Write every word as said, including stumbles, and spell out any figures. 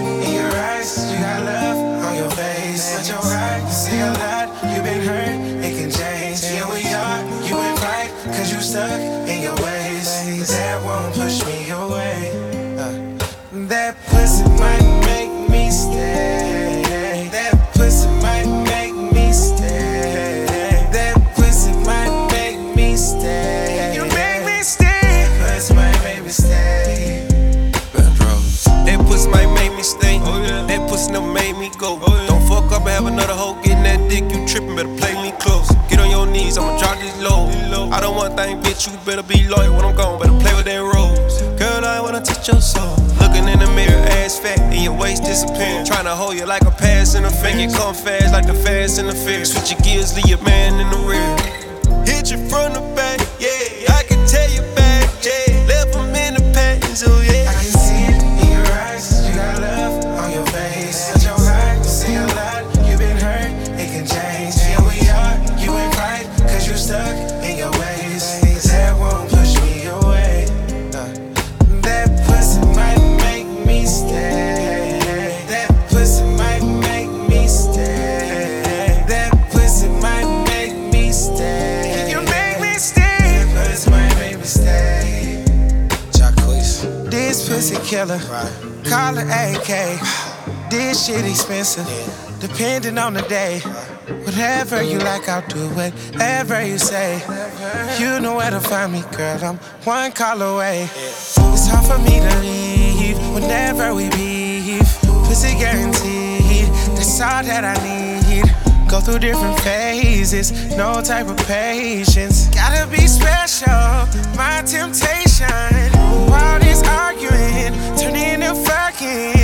in your eyes, you got love on your face. But your heart, you say a lot, you been hurt, it can change. Here we are, you ain't right, cause you stuck in your ways. But that won't push me away. Uh, that pussy might make me stay. That pussy might make me stay. That pussy might make me stay. You make me stay. That pussy might make me stay. That pussy might make me stay. Oh, yeah. That pussy never made me go. Oh, yeah. Don't fuck up and have another hoe getting that dick. You trippin', better play me close. Get on your knees, I'ma drop this low. I don't want thing, bitch. You better be loyal when I'm gone. Better play with that rose. Girl, I wanna touch your soul. Looking in the mirror, ass fat, and your waist disappearing. Tryna hold you like a pass in the finger. You come fast like the fast in the fear. Switch your gears, leave your man in the rear. Hit you from the back, yeah. I can tell you back, yeah. Left him in the pants, oh yeah. I can see it in your eyes, you got love on your face. But your heart, you say a lot, you been hurt, it can change. Here we are, you ain't right, cause you stuck in your ways. That won't push me away. Uh, that pussy might make me stay. That pussy might make me stay. That pussy might make me stay. You make me stay. That pussy might make me stay. Jacquees. This pussy killer, call it A K. This shit expensive, depending on the day. Whatever you like, I'll do whatever you say. You know where to find me, girl, I'm one call away. It's hard for me to leave whenever we beef. Pussy guaranteed, that's all that I need. Go through different phases, no type of patience. Gotta be special, my temptation. All this arguing, turn into fucking.